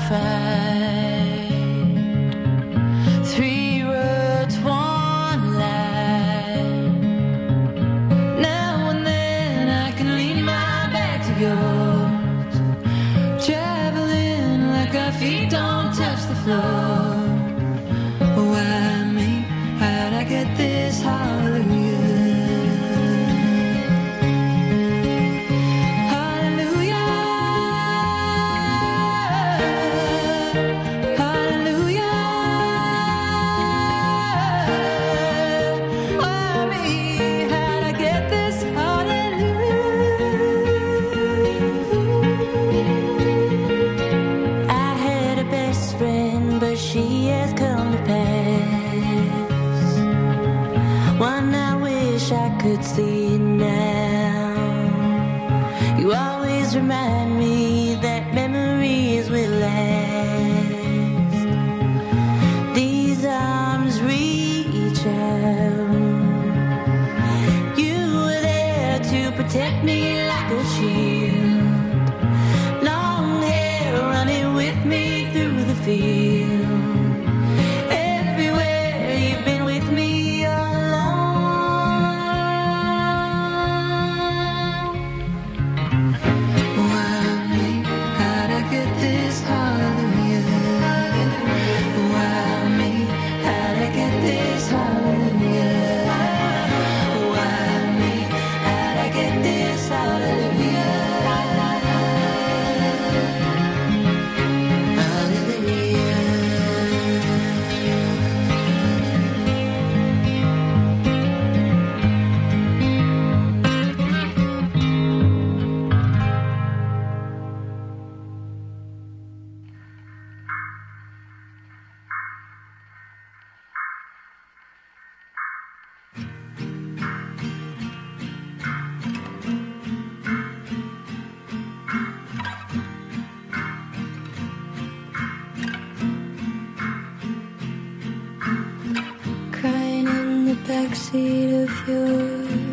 Backseat of your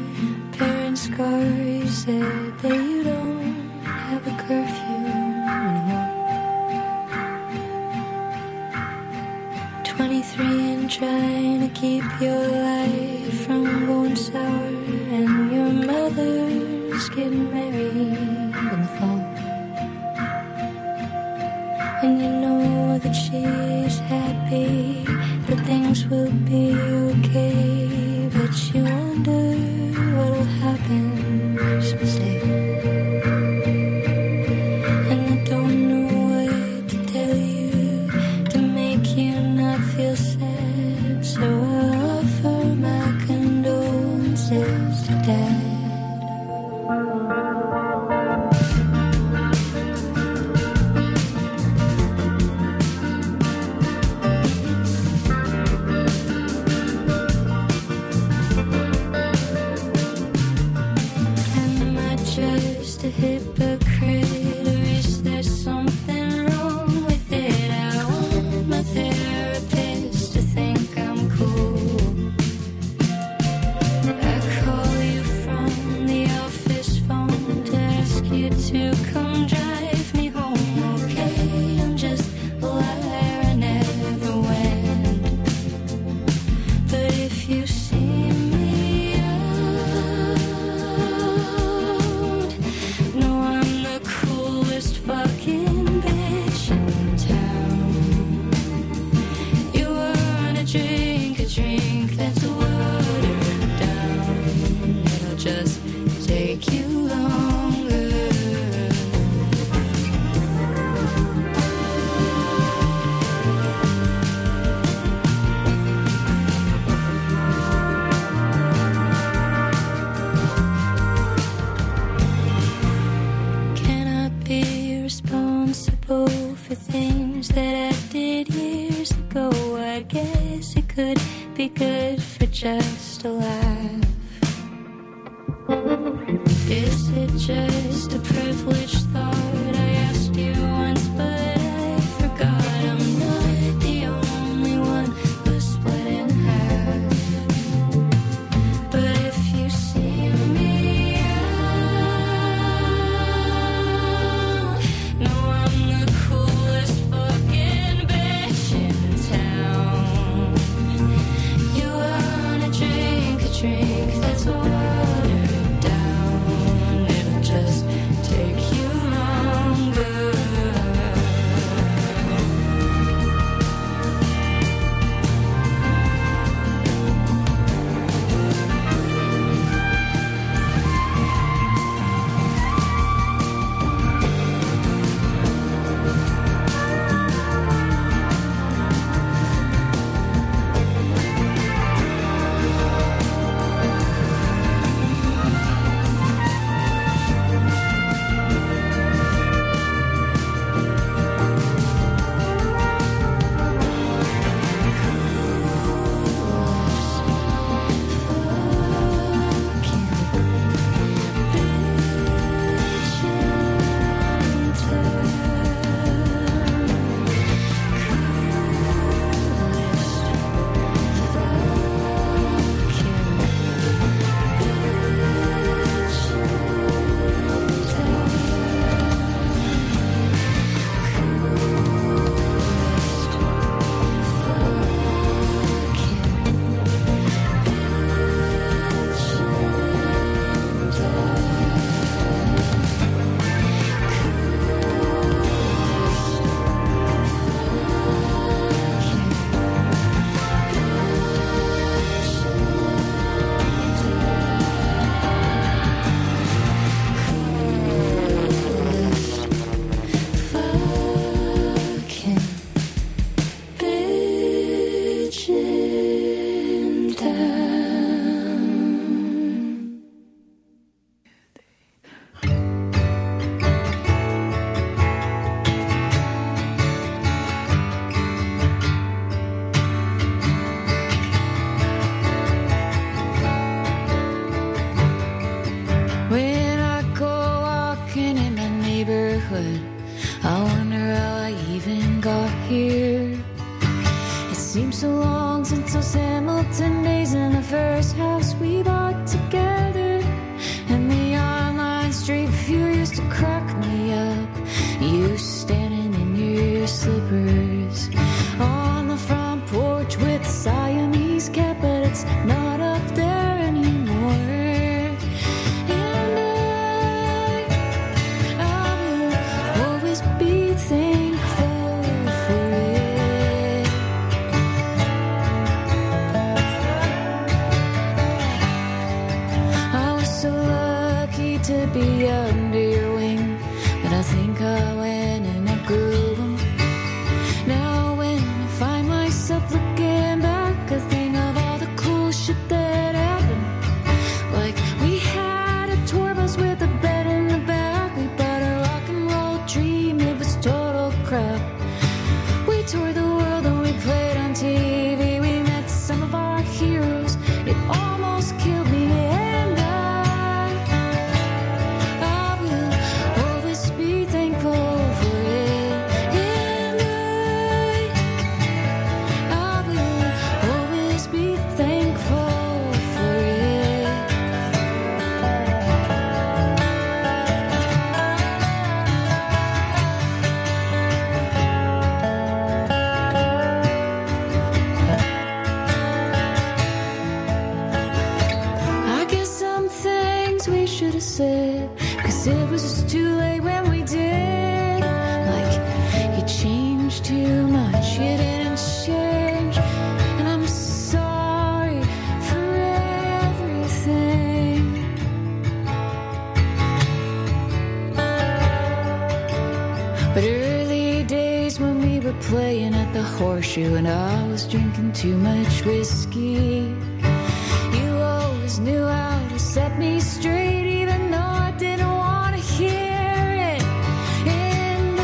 parents' car, you said that you don't have a curfew anymore. 23 and trying to keep your life from going sour, and your mother's getting married in the fall. And you know that she's happy, that things will be okay. But you wonder what'll happen, just mistake. And I don't know what to tell you to make you not feel sad, so I'll offer my condolences to Dad. Be good for just a laugh. Is it just a privileged thought? I asked you once, but I forgot. I'm not the only one who's split in half. But if you see me out, know I'm the coolest fuck here. It seems so long since those Hamilton days in the first house we bought together. And the online street view used to crack me up. You standing in your slippers on the front porch with Siamese cat, but it's not up there anymore. And I will always be thankful for it. I was so lucky to be under your wing, but I think I went and I grew them. Now when I find myself looking back, I think of all the cool shit that happened. Like we had a tour bus with a bed in the back. We bought a rock and roll dream, it was total crap. We toured the world and we played on TV. We met some of our heroes, it almost killed me. And I will always be thankful for it. And I will always be thankful for it. I guess some things we should have said, 'cause it was just too late when we did. Like, you changed too much, you didn't change. And I'm sorry for everything. But early days when we were playing at the Horseshoe and I was drinking too much whiskey, you always knew how to set me straight, even though I didn't want to hear it. And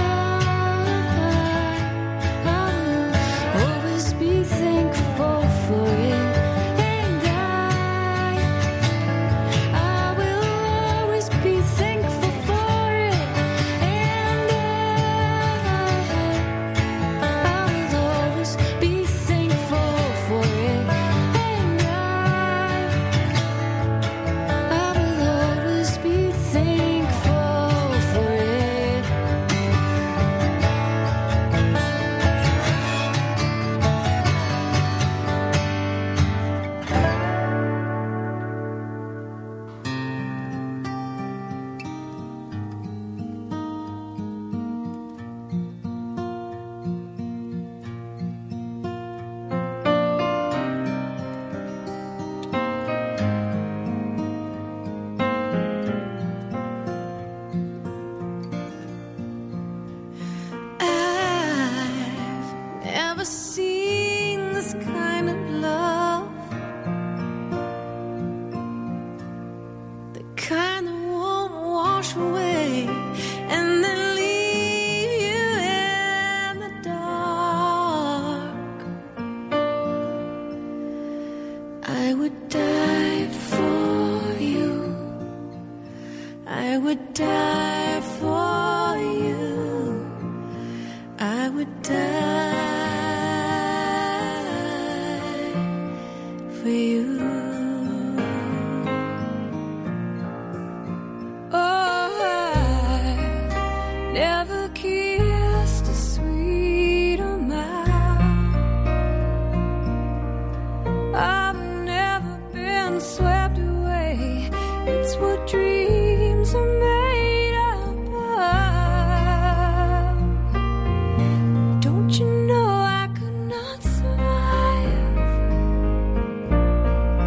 I will always be thankful for it. And I will always be thankful for it. And I will always be thankful for it. And I will always be thankful for it. I've never seen this kind of love, the kind that won't wash away and then leave you in the dark. I would die for you. I would die for you. I would die for you. Oh, I've never kissed a sweeter mouth. I've never been swept away. It's what dreams are made up of. Don't you know I could not survive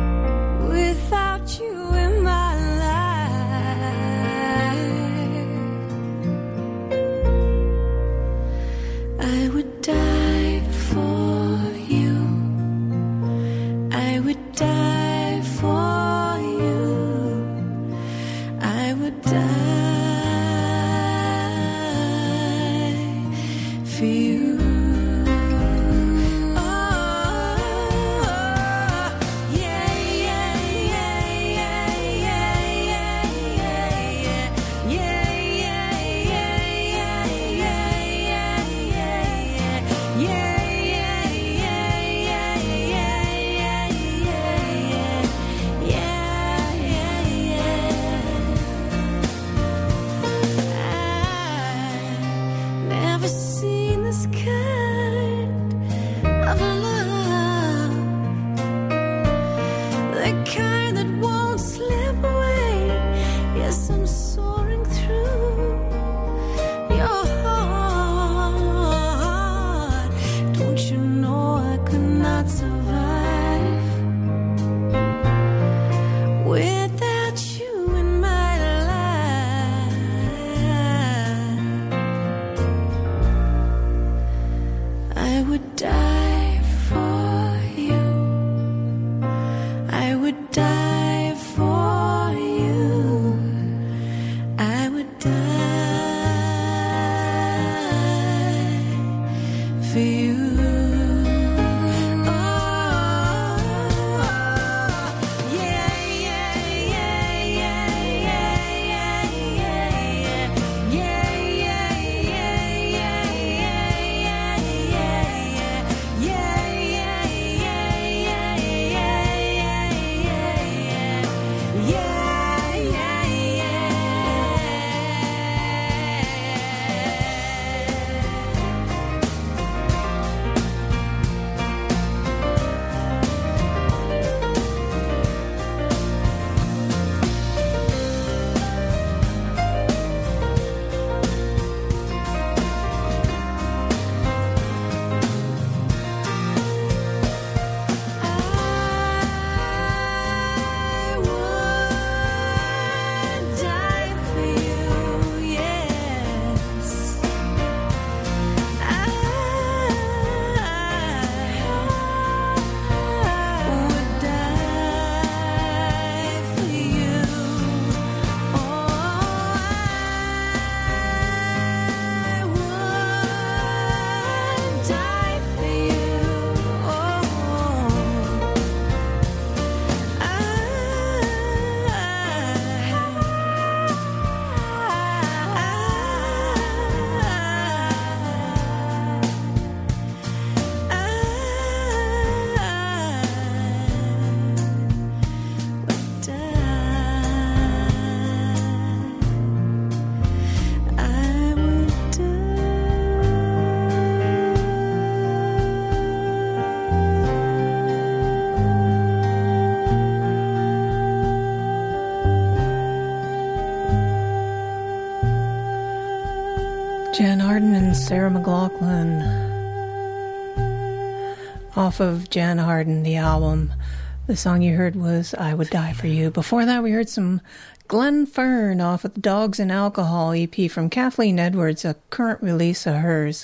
not survive without you in my life. I would die for you. I would die for you. I would die for you. Jan Arden and Sarah McLachlan off of Jan Arden, the album. The song you heard was I Would Die For You. Before that, we heard some Glenn Fern off of the Dogs and Alcohol EP from Kathleen Edwards, a current release of hers.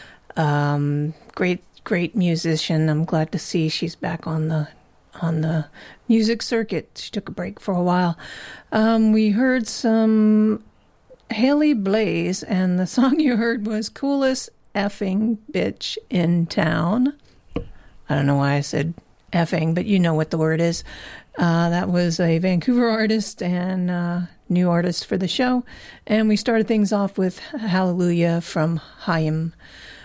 Great musician. I'm glad to see she's back on the music circuit. She took a break for a while. We heard some Haley Blaze, and the song you heard was Coolest Effing Bitch in Town. I don't know why I said effing, but you know what the word is. That was a Vancouver artist and new artist for the show. And we started things off with Hallelujah from Chaim,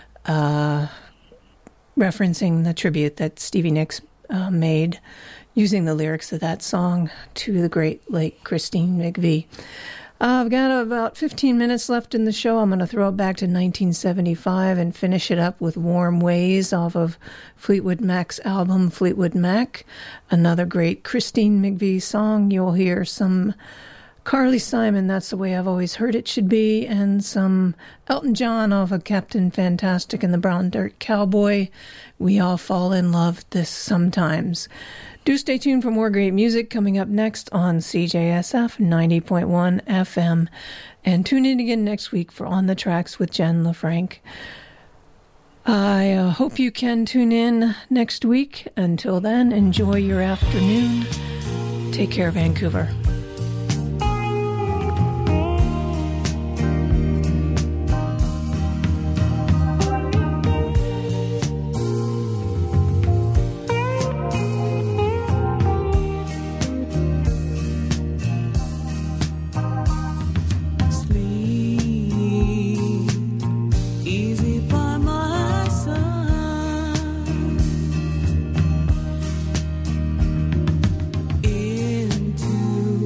referencing the tribute that Stevie Nicks made, using the lyrics of that song to the great late Christine McVie. I've got about 15 minutes left in the show. I'm going to throw it back to 1975 and finish it up with Warm Ways off of Fleetwood Mac's album Fleetwood Mac. Another great Christine McVie song. You'll hear some Carly Simon, That's the Way I've Always Heard It Should Be, and some Elton John off of Captain Fantastic and the Brown Dirt Cowboy. We all fall in love this sometimes. Do stay tuned for more great music coming up next on CJSF 90.1 FM. And tune in again next week for On the Tracks with Jen LaFranc. I hope you can tune in next week. Until then, enjoy your afternoon. Take care, Vancouver. Into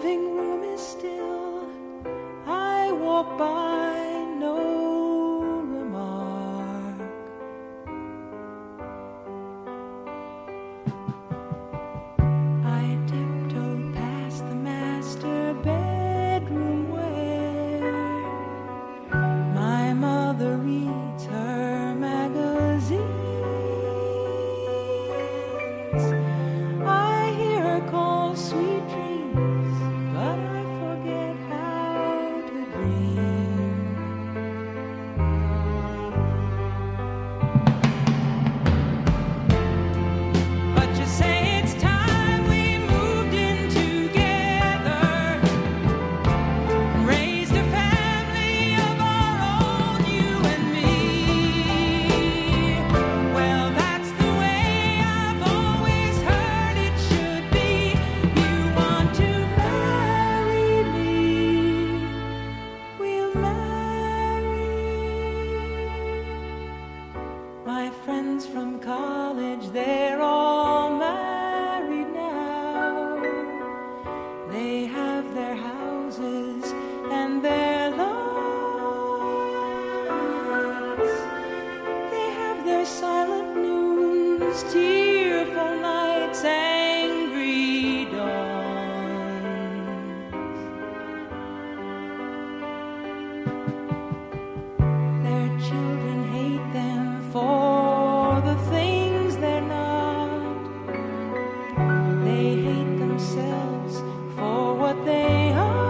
living room is still. I walk by, no remark. I tiptoe past the master bedroom where my mother reads her magazines. I hear her call sweet dreams, but I forget how to dream. But you say it's time we moved in together and raised a family of our own, you and me. Well, that's the way I've always heard it should be. You want to marry me, we'll marry. My friends from college, they're all married now. They have their houses and their lots. They have their silent noons, tearful nights, angry dawns. Their children hate them for the things they're not. They hate themselves for what they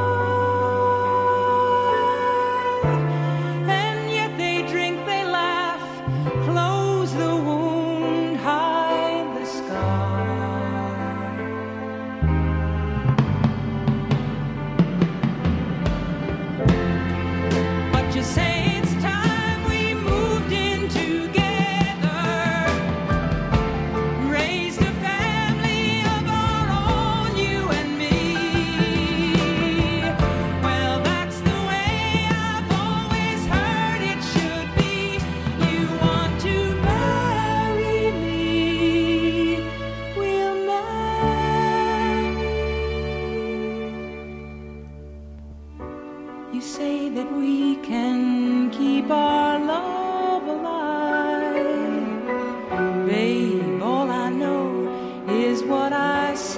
are. And yet they drink, they laugh, close the wound, hide the scar. But you say it's time we moved in together, raised a family of our own, you and me. Well, that's the way I've always heard it should be. You want to marry me, we'll marry. You say that we can keep our love alive. Babe, all I know is what I see.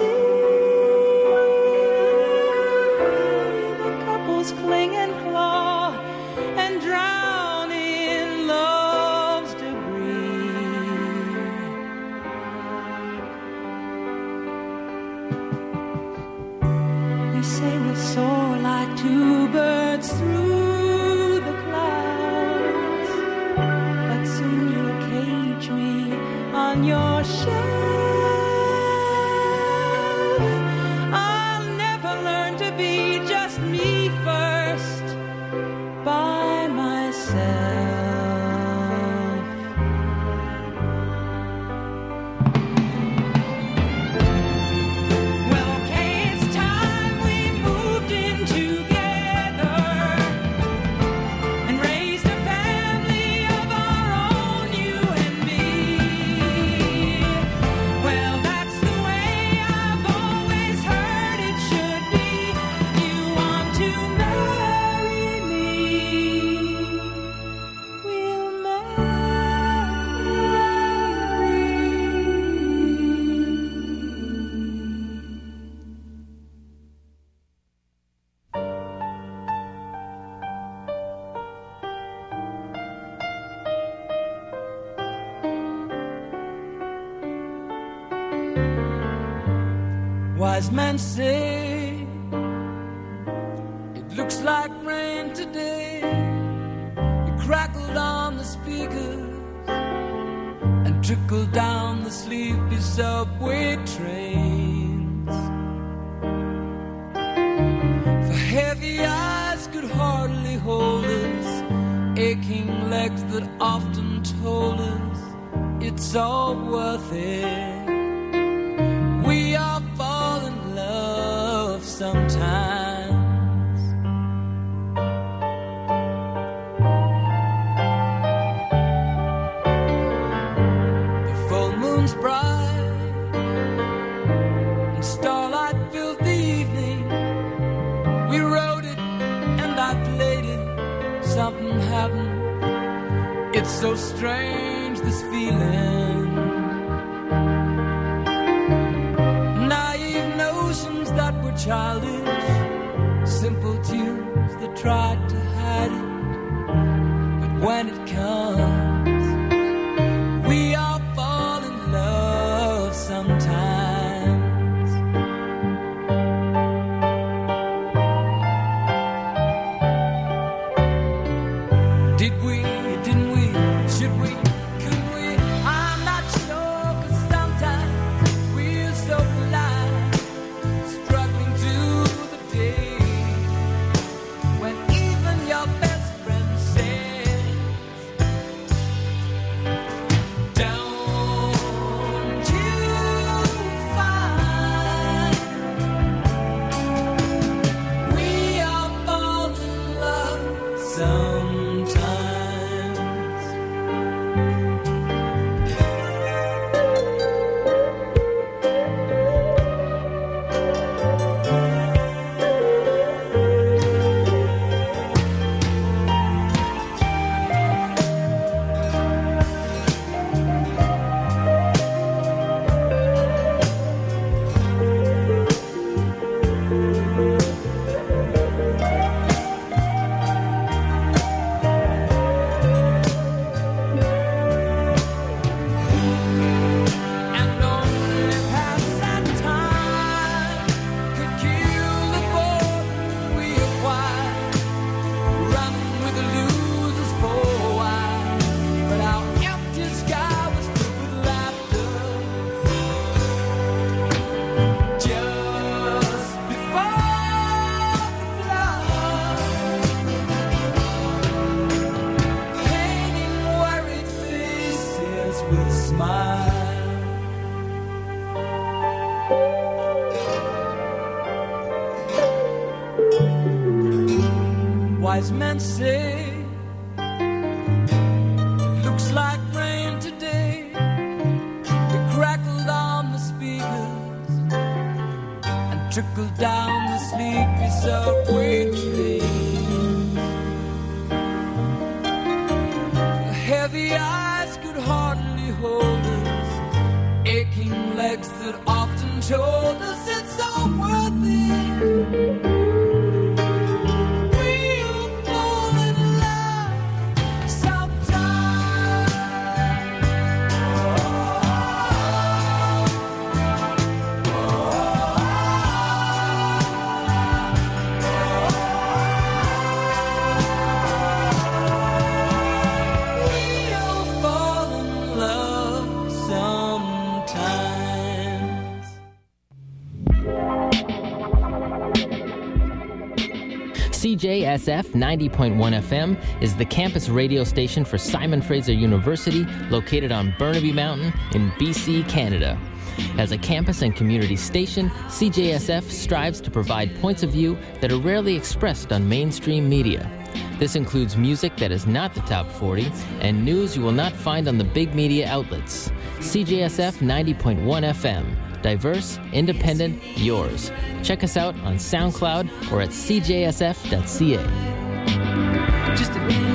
The couples cling and claw and drown in love's debris. You say we'll soar like two birds through the clouds, but soon you'll cage me on your shelf. I'll never learn to be just me first by myself. Well, okay, it's time we moved in together and raised a family of our own, you and me. Well, that's the way I've always heard it should be. You want to marry me, we'll marry. Wise men say it looks like rain today. It crackled on the speakers and trickled down the sleepy subway trains. For heavy eyes could hardly hold us, aching legs that often told us it's all worth it. We all fall in love sometimes. The full moon's bright and starlight filled the evening. It's so strange, this feeling. Naive notions that were childish, simple tunes that tried to hide it. But when it comes, we all fall in love sometimes. Did we, didn't we, should we, could we? I'm not sure, 'cause sometimes we're so blind, struggling through the day, when even your best friend says, don't you find we all fall in love sometimes? And only past that time could kill the boredom we acquired, running with the losers for a while. But our empty sky was filled with laughter just before the flood, painting worried faces with a smile. Wise men say it looks like rain today. It crackled on the speakers and trickled down the sleepy subway train. The heavy eyes could hardly hold us, aching legs that often told us it's all worth it. We'll fall in love sometime. We'll fall in love sometimes. CJSF 90.1 FM is the campus radio station for Simon Fraser University, located on Burnaby Mountain in BC, Canada. As a campus and community station, CJSF strives to provide points of view that are rarely expressed on mainstream media. This includes music that is not the top 40 and news you will not find on the big media outlets. CJSF 90.1 FM. Diverse, independent, yours. Check us out on SoundCloud or at cjsf.ca. Just a